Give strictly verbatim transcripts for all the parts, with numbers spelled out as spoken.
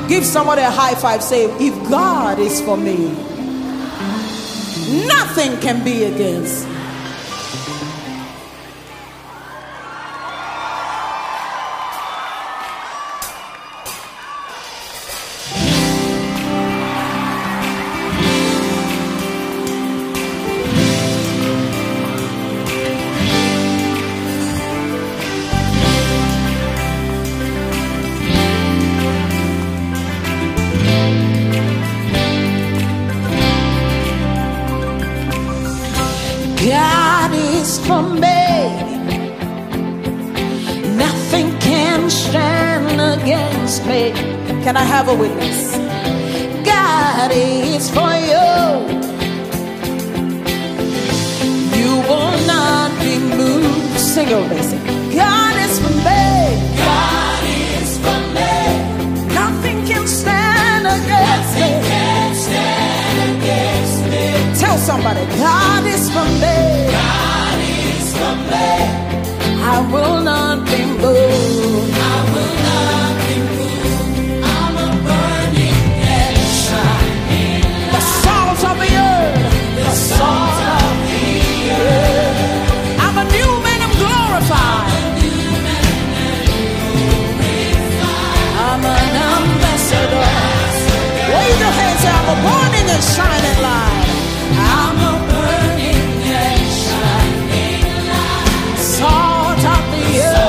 Give somebody a high five. Say, if God is for me, nothing can be against. God is for me. Nothing can stand against me. Can I have a witness? God is for you. You will not be moved. Sing it, listen. God is for me. God is for me. Nothing can stand against me. Nothing can stand against me. Tell somebody, God is for me. God is for me. I will not be moved. I will not be moved. I'm a burning and shining light. The salt of the earth. The salt of the earth. I'm a new man, I'm glorified. I'm an ambassador. Wave your hands out. I'm a burning and shining light. I'm a burning and shining light. Salt of the earth.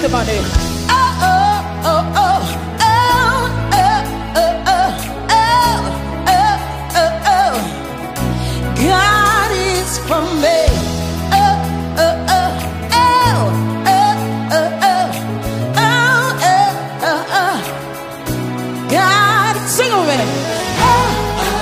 testimony. Oh, oh, oh, oh, oh, oh, oh, oh, oh, oh, oh. God is for me. Oh, oh, oh, oh, oh, oh, oh, oh, oh, oh. God, sing with me. Oh.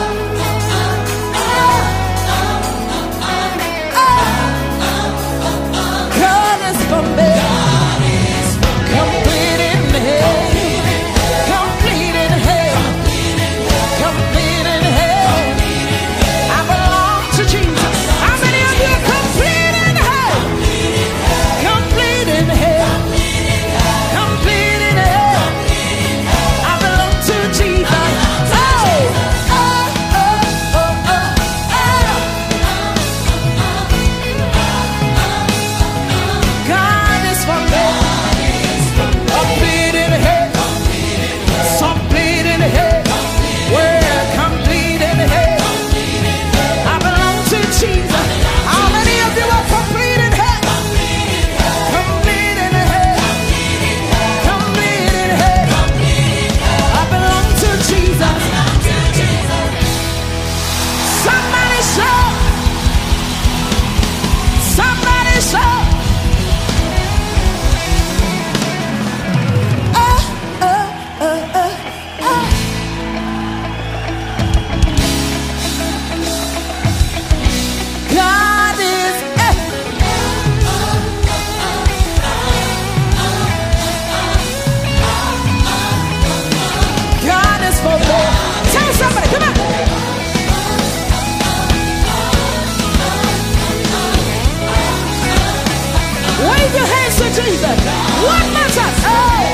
Jesus, what matters? Oh.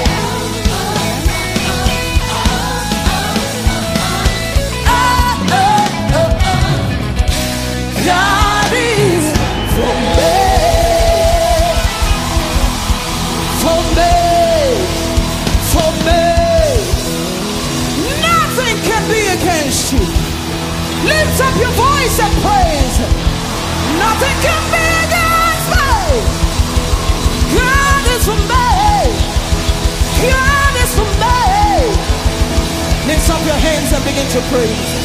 Oh, oh, oh, oh. God is for me, for me, for me. Nothing can be against you. Lift up your voice and praise. Nothing can be against me. God is for me. God is for me. Lift up your hands and begin to praise.